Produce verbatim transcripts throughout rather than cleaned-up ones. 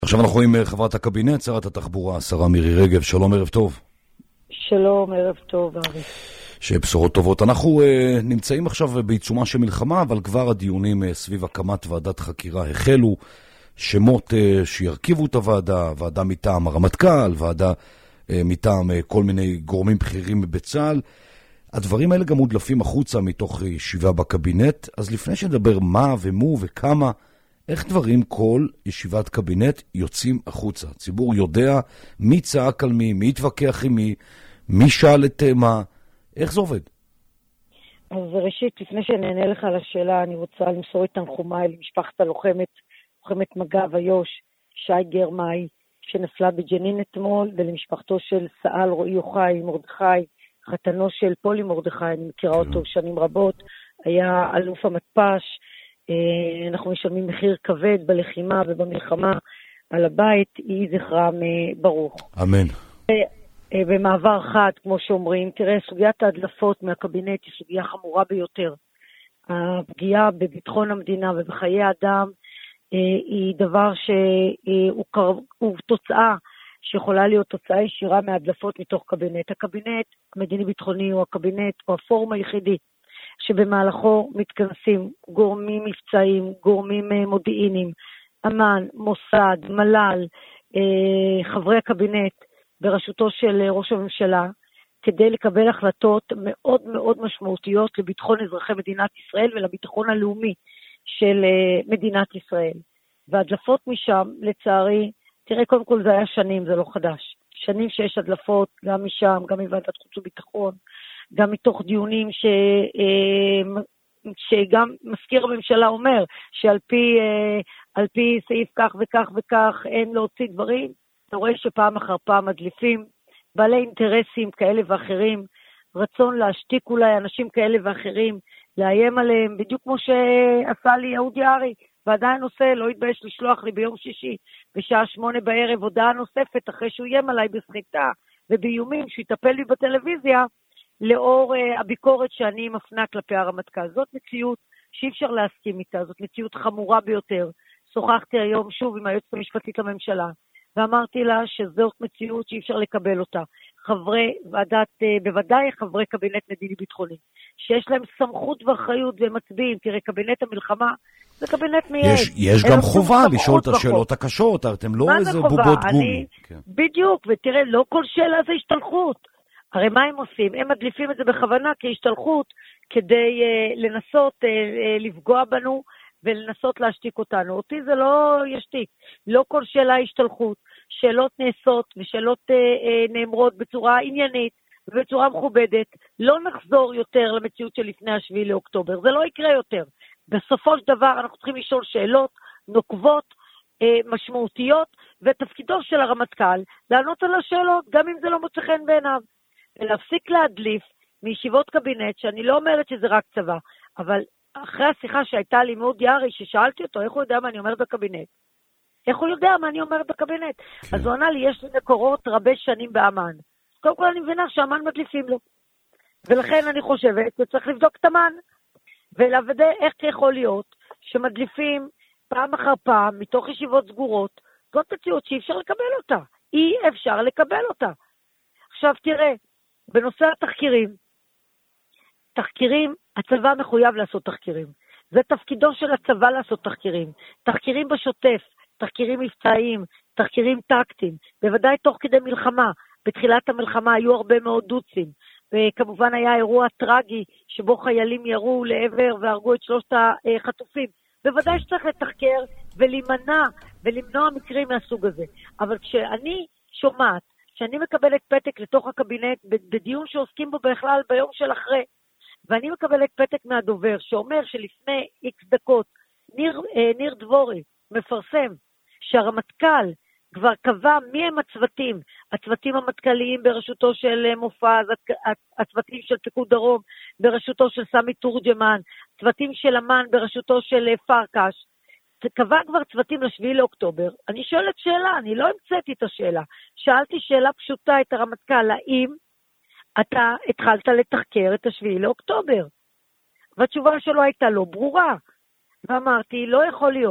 עכשיו אנחנו רואים חברת הקבינט, שרת התחבורה, השרה מירי רגב. שלום, ערב טוב. שלום, ערב טוב, אבי. שבשורות טובות. אנחנו uh, נמצאים עכשיו בעיצומה של מלחמה, אבל כבר הדיונים uh, סביב הקמת ועדת חקירה החלו. שמות uh, שירכיבו את הוועדה, ועדה מטעם הרמטכ"ל, ועדה uh, מטעם uh, כל מיני גורמים בכירים בצה"ל. הדברים האלה גם מודלפים החוצה מתוך ישיבה בקבינט. אז לפני שנדבר מה ומו וכמה, איך דברים כל ישיבת קבינט יוצאים החוצה? הציבור יודע מי צעק על מי, מי התווכח עם מי, מי שאל את מה, איך זה עובד? אז ראשית, לפני שנענה לך על השאלה, אני רוצה למסור את תנחומיי למשפחת הלוחמת, לוחמת מג"ב איו"ש, שי גרמאי, שנפלה בג'נין אתמול, ולמשפחתו של סא"ל רועי יוחאי מרדכי, חתנו של פולי מרדכי, אני מכירה אותו שנים רבות, היה אלוף המתפ"ש. אנחנו משלמים מחיר כבד בלחימה ובמלחמה על הבית, יהי זכרם ברוך. אמן. במעבר חד, כמו שאומרים, תראה, סוגיית ההדלפות מהקבינט היא סוגיה חמורה ביותר. הפגיעה בביטחון המדינה ובחיי האדם היא דבר שהוא תוצאה שיכולה להיות תוצאה ישירה מההדלפות מתוך קבינט. הקבינט המדיני-ביטחוני הוא הקבינט, הוא הפורום היחידי שבמהלכו מתכנסים גורמים מבצעיים, גורמים מודיעיניים, אמ"ן, מוסד, מל"ל, חברי הקבינט בראשותו של ראש הממשלה, כדי לקבל החלטות מאוד מאוד משמעותיות לביטחון אזרחי מדינת ישראל ולביטחון הלאומי של מדינת ישראל. והדלפות משם, לצערי, תראה, קודם כל זה היה שנים, זה לא חדש. שנים שיש הדלפות, גם משם, גם מוועדת חוץ וביטחון, גם מתוך דיונים ש, שגם מזכיר הממשלה אומר, שעל פי, על פי סעיף כך וכך וכך אין להוציא דברים. אתה רואה שפעם אחר פעם מדליפים, בעלי אינטרסים כאלה ואחרים, רצון להשתיק אולי אנשים כאלה ואחרים, לאיים עליהם, בדיוק כמו שעשה לי יהוד יערי, ועדיין עושה, לא התבייש לשלוח לי ביום שישי, בשעה שמונה בערב, הודעה נוספת, אחרי שהוא יים עליי בסחיטה ובאיומים, שהוא יטפל לי בטלוויזיה, לאור uh, הביקורת שאני מפנה כלפי הרמטכ"ל. זאת מציאות שאי אפשר להסכים איתה, זאת מציאות חמורה ביותר. שוחחתי היום שוב עם היועצת המשפטית לממשלה, ואמרתי לה שזאת מציאות שאי אפשר לקבל אותה. חברי ועדת, uh, בוודאי חברי קבינט מדיני ביטחוני, שיש להם סמכות ואחריות ומצביעים, תראה, קבינט המלחמה, זה קבינט מייד. יש, יש גם חובה לשאול את השאלות הקשות, אתם לא איזה בובות גומי. כן. בדיוק, ותראה, לא כל שאלה זה השתלחות. הרי מה הם עושים? הם מדליפים את זה בכוונה כהשתלחות, כדי uh, לנסות uh, uh, לפגוע בנו, ולנסות להשתיק אותנו. אותי זה לא ישתיק. לא כל שאלה השתלחות. שאלות נעשות, ושאלות uh, uh, נאמרות בצורה עניינית, ובצורה מכובדת. לא נחזור יותר למציאות של לפני השביעי לאוקטובר. זה לא יקרה יותר. בסופו של דבר אנחנו צריכים לשאול שאלות נוקבות, uh, משמעותיות, ותפקידו של הרמטכ"ל לענות על השאלות, גם אם זה לא מוצא חן בעיניו. ולהפסיק להדליף מישיבות קבינט, שאני לא אומרת שזה רק צבא, אבל אחרי השיחה שהייתה לי מאוד יערי, ששאלתי אותו, איך הוא יודע מה אני אומרת בקבינט? איך הוא יודע מה אני אומרת בקבינט? כן. אז הוא ענה לי, יש לי מקורות רבי שנים באמן. קודם כל אני מבינה שהאמן מדליפים לו. ולכן אני חושבת שצריך לבדוק את האמן, ולוודא איך יכול להיות שמדליפים פעם אחר פעם, מתוך ישיבות סגורות, זאת מציאות שאי אפשר לקבל אותה. אי אפשר לקבל אותה. עכשיו תראה, בנושא התחקירים, תחקירים, הצבא מחויב לעשות תחקירים. זה תפקידו של הצבא לעשות תחקירים. תחקירים בשוטף, תחקירים מבצעיים, תחקירים טקטיים, בוודאי תוך כדי מלחמה. בתחילת המלחמה היו הרבה מאוד דוצים, וכמובן היה אירוע טרגי שבו חיילים ירו לעבר והרגו את שלושת החטופים. בוודאי שצריך לתחקר ולהימנע ולמנוע מקרים מהסוג הזה. אבל כשאני שומעת, שאני מקבלת פתק לתוך הקבינט, בדיון שעוסקים בו בכלל ביום של אחרי, ואני מקבלת פתק מהדובר, שאומר שלפני איקס דקות, ניר, אה, ניר דבורי מפרסם, שהרמטכ"ל כבר קבע מי הם הצוותים, הצוותים המטכ"ליים בראשותו של מופז, הצוותים של פיקוד דרום בראשותו של סמי תורג'מן, צוותים של אמן בראשותו של פרקש, קבע כבר צוותים לשביעי לאוקטובר. אני שואלת שאלה, אני לא המצאתי את השאלה. שאלתי שאלה פשוטה את הרמטכ"ל, האם אתה התחלת לתחקר את השביעי לאוקטובר? והתשובה שלו הייתה לא ברורה. ואמרתי, לא יכול להיות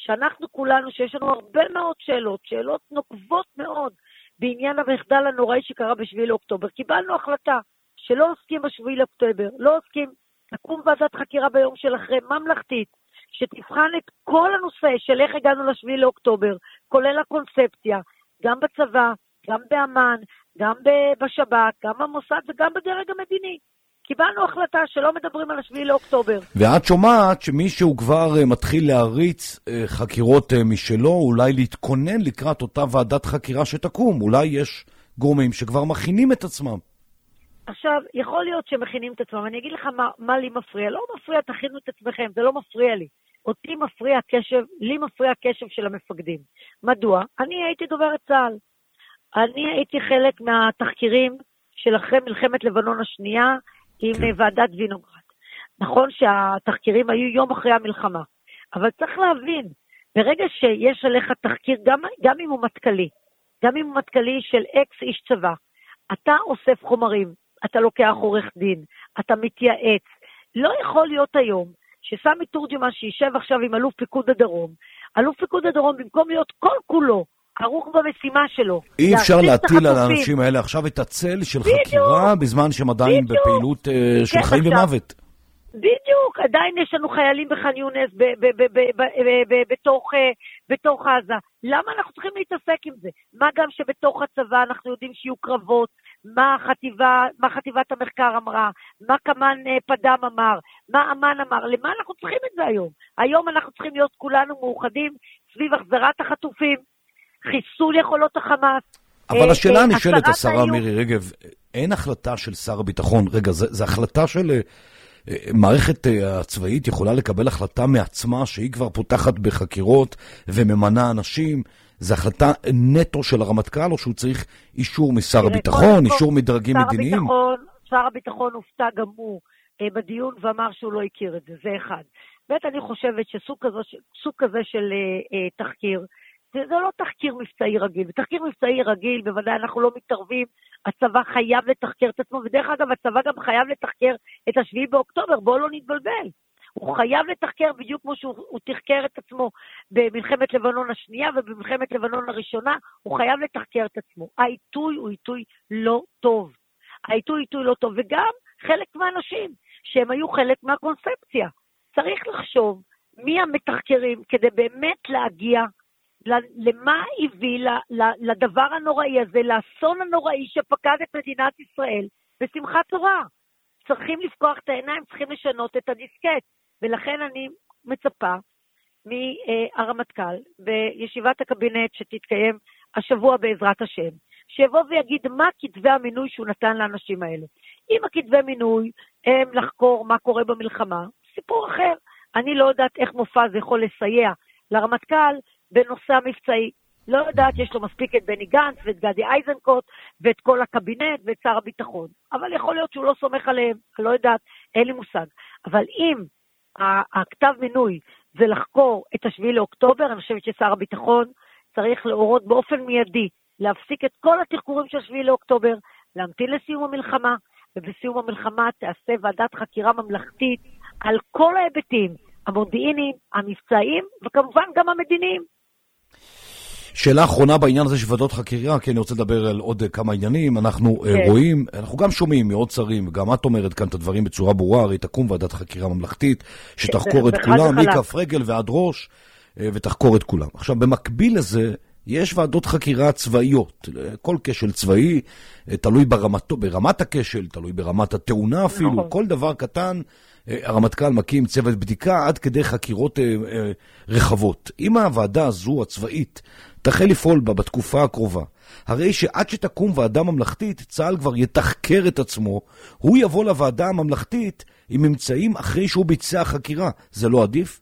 שאנחנו כולנו, שיש לנו הרבה מאוד שאלות, שאלות נוקבות מאוד, בעניין המחדל הנוראי שקרה בשביעי לאוקטובר. קיבלנו החלטה שלא עוסקים בשביעי לאוקטובר, לא עוסקים, תקום ועדת חקירה ביום של אחרי, ממלכתית, שתבחן את כל הנושא של איך הגענו לשביעי לאוקטובר, כולל הקונספציה, גם בצבא, גם באמן, גם בשב"כ, גם במוסד וגם בדרג המדיני. קיבלנו החלטה שלא מדברים על השביעי לאוקטובר. ואת שומעת שמישהו כבר מתחיל להריץ חקירות משלו, אולי להתכונן לקראת אותה ועדת חקירה שתקום. אולי יש גורמים שכבר מכינים את עצמם. עכשיו, יכול להיות שמכינים את עצמם. אני אגיד לך מה, מה לי מפריע. לא מפריע, תכינו את עצמכם, זה לא מפריע לי. אותי מפריע הקשב, לי מפריע הקשב של המפקדים. מדוע? אני הייתי דוברת צה"ל. אני הייתי חלק מהתחקירים של אחרי מלחמת לבנון השנייה, עם כן. ועדת וינוגרד. נכון שהתחקירים היו יום אחרי המלחמה, אבל צריך להבין, ברגע שיש עליך תחקיר, גם, גם אם הוא מתקלי, גם אם הוא מתקלי של אקס איש צבא, אתה אוסף חומרים, אתה לוקח עורך דין, אתה מתייעץ. לא יכול להיות היום שסמי תורג'מן שישב עכשיו עם אלוף פיקוד הדרום, אלוף פיקוד הדרום במקום להיות כל כולו, ערוך במשימה שלו. אי אפשר להטיל על האנשים האלה עכשיו את הצל של בדיוק, חקירה בזמן שהם עדיין בדיוק, בפעילות uh, של כן, חיים עכשיו, ומוות. בדיוק, עדיין יש לנו חיילים בח'אן יונס בתוך עזה. למה אנחנו צריכים להתעסק עם זה? מה גם שבתוך הצבא אנחנו יודעים שיהיו קרבות, מה חטיבה, מה חטיבת המחקר אמרה, מה כמן פדם אמר, מה אמן אמר, למה אנחנו צריכים את זה היום? היום אנחנו צריכים להיות כולנו מאוחדים סביב החזרת החטופים, חיסול יכולות החמאס. אבל השאלה נשאלת, השרה מירי רגב, אין החלטה של שר הביטחון, רגע, זו החלטה של מערכת הצבאית יכולה לקבל החלטה מעצמה שהיא כבר פותחת בחקירות וממנה אנשים, זו החלטה נטו של הרמטכ"ל או שהוא צריך אישור משר הביטחון, אישור מדרגים מדיניים? שר הביטחון הופתע גם הוא בדיון ואמר שהוא לא הכיר את זה, זה אחד. באמת אני חושבת שסוג כזה של תחקיר, זה לא תחקיר מבצעי רגיל. בתחקיר מבצעי רגיל, בוודאי אנחנו לא מתערבים, הצבא חייב לתחקר את עצמו, ודרך אגב, הצבא גם חייב לתחקר את השביעי באוקטובר, בואו לא נתבלבל. הוא חייב לתחקר בדיוק כמו שהוא תחקר את עצמו במלחמת לבנון השנייה, ובמלחמת לבנון הראשונה, הוא חייב לתחקר את עצמו. העיתוי הוא עיתוי לא טוב. העיתוי הוא עיתוי לא טוב, וגם חלק מהאנשים, שהם היו חלק מהקונספציה. צריך לחשוב מי המתחקרים, כדי באמת להגיע למה הביא לדבר הנוראי הזה, לאסון הנוראי שפקד את מדינת ישראל בשמחת תורה. צריכים לפקוח את העיניים, צריכים לשנות את הדיסקט, ולכן אני מצפה מהרמטכ"ל בישיבת הקבינט שתתקיים השבוע בעזרת השם, שיבוא ויגיד מה כתבי המינוי שהוא נתן לאנשים האלה. אם הכתבי מינוי הם לחקור מה קורה במלחמה, סיפור אחר. אני לא יודעת איך מופז יכול לסייע לרמטכ"ל בנושא המבצעי. לא יודעת, יש לו מספיק את בני גנץ ואת גדי איזנקוט ואת כל הקבינט ואת שר הביטחון. אבל יכול להיות שהוא לא סומך עליהם, אני לא יודעת, אין לי מושג. אבל אם הכתב מינוי זה לחקור את השביעי לאוקטובר, אני חושבת ששר הביטחון צריך להורות באופן מיידי, להפסיק את כל התחקורים של השביעי לאוקטובר, להמתין לסיום המלחמה, ובסיום המלחמה תעשה ועדת חקירה ממלכתית על כל ההיבטים, המודיעיניים, המבצעיים, וכמובן גם המדיניים. שאלה אחרונה בעניין הזה של ועדות חקירה, כי אני רוצה לדבר על עוד כמה עניינים. אנחנו כן. רואים, אנחנו גם שומעים מעוד שרים, גם את אומרת כאן את הדברים בצורה ברורה, הרי תקום ועדת חקירה ממלכתית, שתחקור את כולם, מכף רגל ועד ראש, ותחקור את כולם. עכשיו, במקביל לזה, יש ועדות חקירה צבאיות, כל כשל צבאי, תלוי ברמתו, ברמת הכשל, תלוי ברמת התאונה אפילו, נכון. כל דבר קטן, הרמטכ"ל מקים צוות בדיקה עד כדי חקירות אה, אה, רחבות. אם הוועדה הזו הצבאית תחל לפעול בה בתקופה הקרובה, הרי שעד שתקום ועדה ממלכתית, צה"ל כבר יתחקר את עצמו, הוא יבוא לוועדה הממלכתית עם ממצאים אחרי שהוא ביצע חקירה. זה לא עדיף?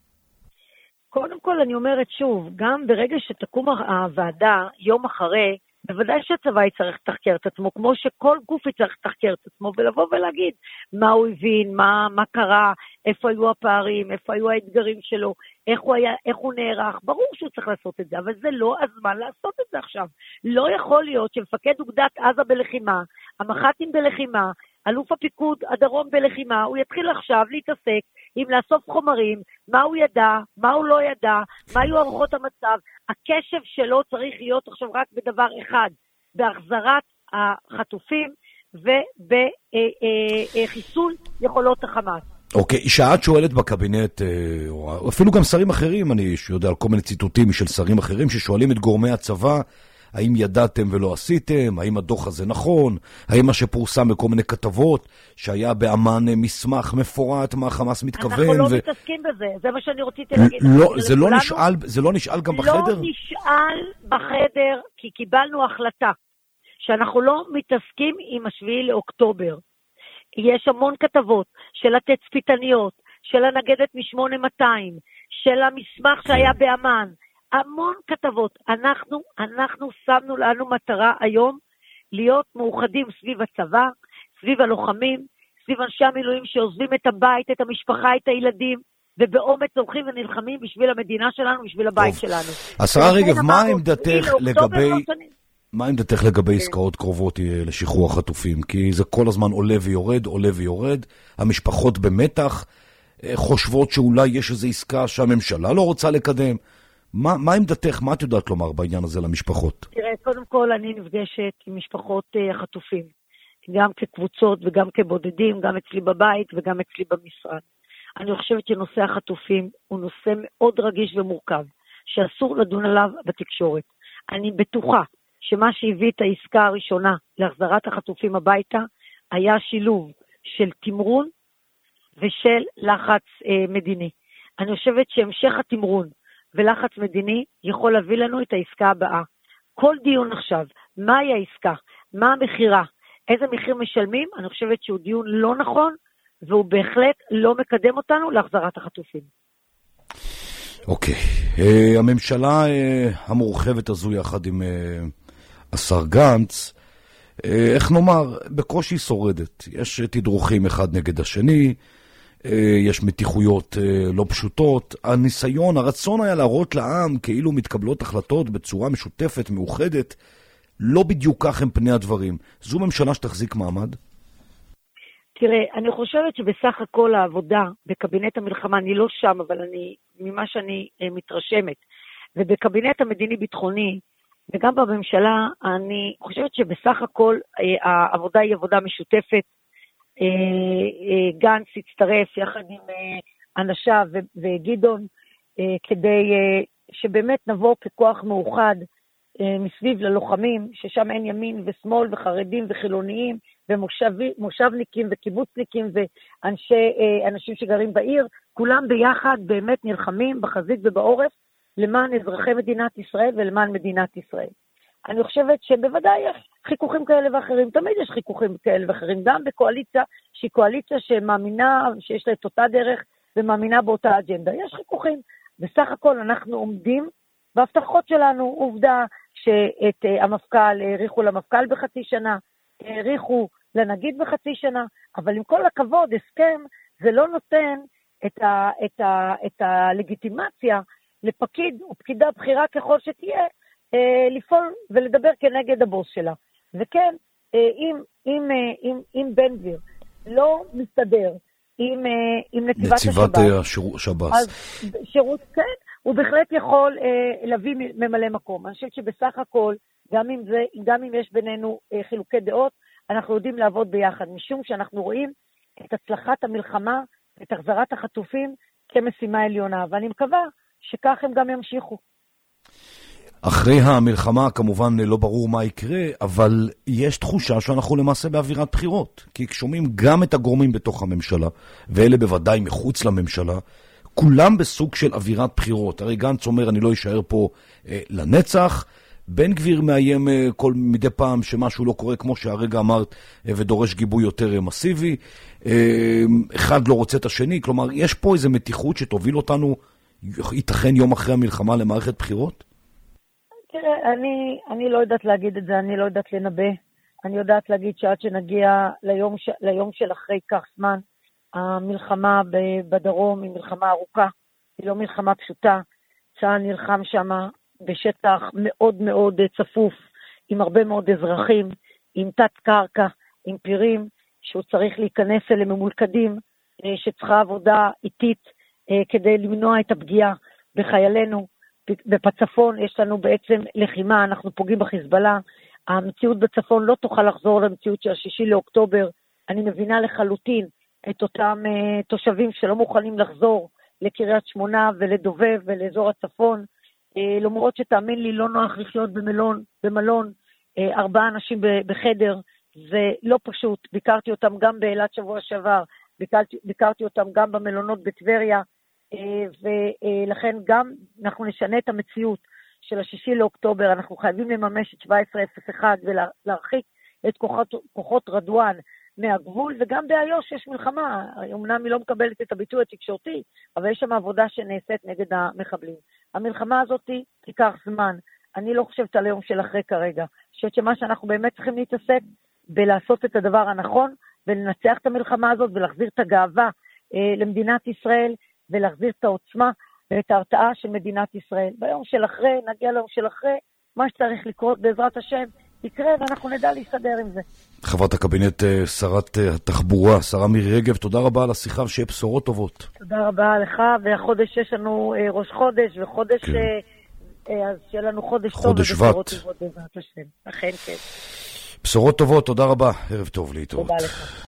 קודם כל אני אומרת שוב, גם ברגע שתקום הוועדה יום אחרי, בוודאי שהצבא יצטרך לתחקר את עצמו, כמו שכל גוף יצטרך לתחקר את עצמו, ולבוא ולהגיד מה הוא הבין, מה, מה קרה, איפה היו הפערים, איפה היו האתגרים שלו, איך הוא, היה, איך הוא נערך. ברור שהוא צריך לעשות את זה, אבל זה לא הזמן לעשות את זה עכשיו. לא יכול להיות שמפקד אוגדת עזה בלחימה, המח"טים בלחימה, אלוף הפיקוד הדרום בלחימה, הוא יתחיל עכשיו להתעסק עם לאסוף חומרים, מה הוא ידע, מה הוא לא ידע, מה היו ערכות המצב. הקשב שלו צריך להיות עכשיו רק בדבר אחד, בהחזרת החטופים ובחיסול יכולות החמאס. אוקיי, שאת שואלת בקבינט, או אפילו גם שרים אחרים, אני יודע על כל מיני ציטוטים של שרים אחרים ששואלים את גורמי הצבא, האם ידעתם ולא עשיתם? האם הדוח הזה נכון? האם מה שפורסם בכל מיני כתבות, שהיה באמן מסמך מפורט מה חמאס מתכוון? אנחנו לא ו... מתעסקים בזה, זה מה שאני רציתי להגיד. לא, זה לא נשאל, זה לא נשאל גם בחדר? לא נשאל בחדר, כי קיבלנו החלטה, שאנחנו לא מתעסקים עם השביעי לאוקטובר. יש המון כתבות של התצפיתניות, של הנגדת מ-שמונה מאתיים, של המסמך שהיה באמן, המון כתבות. אנחנו, אנחנו שמנו לנו מטרה היום להיות מאוחדים סביב הצבא, סביב הלוחמים, סביב אנשי המילואים שעוזבים את הבית, את המשפחה, את הילדים, ובאומץ הולכים ונלחמים בשביל המדינה שלנו, בשביל הבית טוב. שלנו. השרה רגב, מה עמדתך לגבי... מה עמדתך לגבי עסקאות קרובות לשחרור החטופים? כי זה כל הזמן עולה ויורד, עולה ויורד. המשפחות במתח חושבות שאולי יש איזו עסקה שהממשלה לא רוצה לקדם. מה, מה עמדתך? מה את יודעת לומר בעניין הזה למשפחות? תראה, קודם כל אני נפגשת עם משפחות החטופים. גם כקבוצות וגם כבודדים, גם אצלי בבית וגם אצלי במשרד. אני חושבת שנושא החטופים הוא נושא מאוד רגיש ומורכב, שאסור לדון עליו בתקשורת. אני בטוחה שמה שהביא את העסקה הראשונה להחזרת החטופים הביתה, היה שילוב של תמרון ושל לחץ אה, מדיני. אני חושבת שהמשך התמרון ולחץ מדיני יכול להביא לנו את העסקה הבאה. כל דיון עכשיו, מהי העסקה, מה המחירה, איזה מחיר משלמים, אני חושבת שהוא דיון לא נכון, והוא בהחלט לא מקדם אותנו להחזרת החטופים. אוקיי. Uh, הממשלה uh, המורחבת הזו יחד עם... Uh... השר גנץ, איך נאמר, בקושי שורדת. יש תדרוכים אחד נגד השני, יש מתיחויות לא פשוטות. הניסיון, הרצון היה להראות לעם כאילו מתקבלות החלטות בצורה משותפת, מאוחדת. לא בדיוק כך הם פני הדברים. זו ממשלה שתחזיק מעמד? תראה, אני חושבת שבסך הכל העבודה בקבינט המלחמה, אני לא שם, אבל אני, ממה שאני מתרשמת, ובקבינט המדיני-ביטחוני, וגם בממשלה, אני חושבת שבסך הכל העבודה היא עבודה משותפת. גנץ הצטרף יחד עם אנשיו וגדעון, כדי שבאמת נבוא ככוח מאוחד מסביב ללוחמים, ששם אין ימין ושמאל וחרדים וחילוניים ומושבניקים וקיבוצניקים ואנשים שגרים בעיר, כולם ביחד באמת נלחמים בחזית ובעורף, למען אזרחי מדינת ישראל ולמען מדינת ישראל. אני חושבת שבוודאי יש חיכוכים כאלה ואחרים, תמיד יש חיכוכים כאלה ואחרים, גם בקואליציה שהיא קואליציה שמאמינה, שיש לה את אותה דרך ומאמינה באותה אג'נדה. יש חיכוכים. בסך הכל אנחנו עומדים בהבטחות שלנו. עובדה שאת המפכ"ל העריכו למפכ"ל בחצי שנה, העריכו לנגיד בחצי שנה, אבל עם כל הכבוד, הסכם זה לא נותן את, ה, את, ה, את הלגיטימציה לפקיד או פקידה בחירה ככל שתהיה, אה, לפעול ולדבר כנגד הבוס שלה. וכן, אה, אם, אם, אה, אם, אם בן גביר לא מסתדר עם, אה, עם נציבת נציבת השב"ס, אז שירות, כן, הוא בהחלט יכול אה, להביא ממלא מקום. אני חושבת שבסך הכל, גם אם, זה, גם אם יש בינינו אה, חילוקי דעות, אנחנו יודעים לעבוד ביחד, משום שאנחנו רואים את הצלחת המלחמה, את החזרת החטופים כמשימה עליונה, ואני מקווה שכך הם גם ימשיכו. אחרי המלחמה כמובן לא ברור מה יקרה, אבל יש תחושה שאנחנו למעשה באווירת בחירות. כי כשומעים גם את הגורמים בתוך הממשלה, ואלה בוודאי מחוץ לממשלה, כולם בסוג של אווירת בחירות. הרי גנץ אומר אני לא אשאר פה אה, לנצח, בן גביר מאיים אה, כל מדי פעם שמשהו לא קורה כמו שהרגע אמרת, אה, ודורש גיבוי יותר אה, מסיבי. אה, אחד לא רוצה את השני, כלומר יש פה איזו מתיחות שתוביל אותנו ייתכן יום אחרי המלחמה למערכת בחירות? תראה, אני, אני לא יודעת להגיד את זה, אני לא יודעת לנבא. אני יודעת להגיד שעד שנגיע ליום, ש, ליום של אחרי כך זמן, המלחמה בדרום היא מלחמה ארוכה, היא לא מלחמה פשוטה. צה"ל נלחם שם בשטח מאוד מאוד צפוף, עם הרבה מאוד אזרחים, עם תת קרקע, עם פירים, שהוא צריך להיכנס אליהם ממולכדים, שצריכה עבודה איטית כדי למנוע את הפגיעה בחיילינו. בצפון יש לנו בעצם לחימה, אנחנו פוגעים בחיזבאללה, המציאות בצפון לא תוכל לחזור למציאות של השישי לאוקטובר, אני מבינה לחלוטין את אותם uh, תושבים שלא מוכנים לחזור לקריית שמונה ולדובב ולאזור הצפון, uh, למרות שתאמין לי לא נוח לחיות במלון, במלון, uh, ארבעה אנשים בחדר, זה לא פשוט, ביקרתי אותם גם באילת שבוע שעבר, ביקרתי, ביקרתי אותם גם במלונות בטבריה, uh, ולכן גם אנחנו נשנה את המציאות של השישי לאוקטובר, אנחנו חייבים לממש את שבע עשרה אפס אחת ולהרחיק את כוחות, כוחות רדואן מהגבול, וגם באיו"ש יש מלחמה, אמנם היא לא מקבלת את הביטוי התקשורתי, אבל יש שם עבודה שנעשית נגד המחבלים. המלחמה הזאת תיקח זמן, אני לא חושבת על היום של אחרי כרגע, חושבת שמה שאנחנו באמת צריכים להתעסק, בלעשות את הדבר הנכון, ולנצח את המלחמה הזאת, ולהחזיר את הגאווה אה, למדינת ישראל, ולהחזיר את העוצמה, ואת ההרתעה של מדינת ישראל. ביום של אחרי, נגיע ליום של אחרי, מה שצריך לקרות בעזרת השם, יקרה ואנחנו נדע להסתדר עם זה. חברת הקבינט, שרת התחבורה, שרה מירי רגב, תודה רבה על השיחה ושיהיה בשורות טובות. תודה רבה לך, והחודש יש לנו ראש חודש, וחודש, כן. אז שיהיה לנו חודש, חודש טוב ובשורות שבט. טובות בעזרת השם. אכן כן. בשורות טובות, תודה רבה, ערב טוב להתראות. תודה לך.